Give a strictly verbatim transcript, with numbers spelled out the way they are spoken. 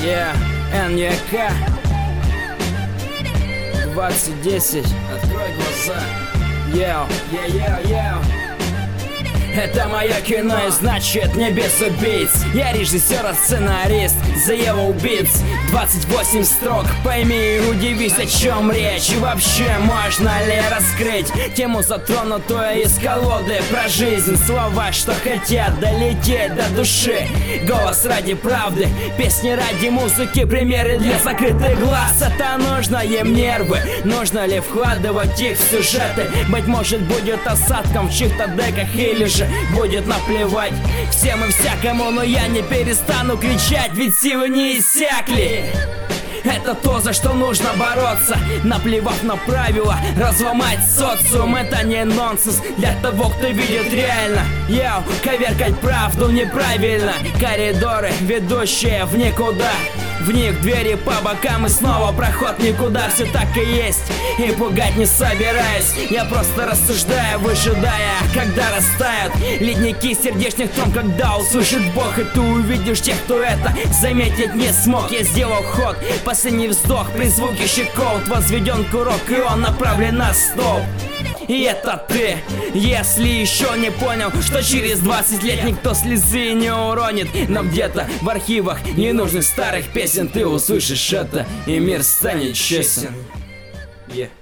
Yeah, эн е ка двадцать десять. Открой глаза. Йоу, йоу, йоу. Это мое кино, и значит не без убийц. Я режиссер, а сценарист за его убийц. Двадцать восемь строк, пойми и удивись, о чем речь. И вообще, можно ли раскрыть тему, затронутую из колоды про жизнь? Слова, что хотят долететь до души. Голос ради правды, песни ради музыки, примеры для закрытых глаз. Это нужно им нервы, нужно ли вкладывать их в сюжеты? Быть может, будет осадком в чьих-то деках, или же будет наплевать всем и всякому, но я не перестану кричать, ведь силы не иссякли. Это то, за что нужно бороться, наплевав на правила, разломать социум. Это не нонсенс для того, кто видит реально. Йоу, коверкать правду неправильно. Коридоры, ведущие в никуда, в них двери по бокам и снова проход никуда. Все так и есть, и пугать не собираюсь. Я просто рассуждаю, выжидая, когда растают ледники сердечных тром. Когда услышит Бог, и ты увидишь тех, кто это заметить не смог. Я сделал ход, последний вздох, при звуке щеколд возведен курок, и он направлен на стоп. И это ты, если еще не понял, что через двадцать лет никто слезы не уронит. Но где-то в архивах ненужных старых песен ты услышишь это, и мир станет честен. Yeah.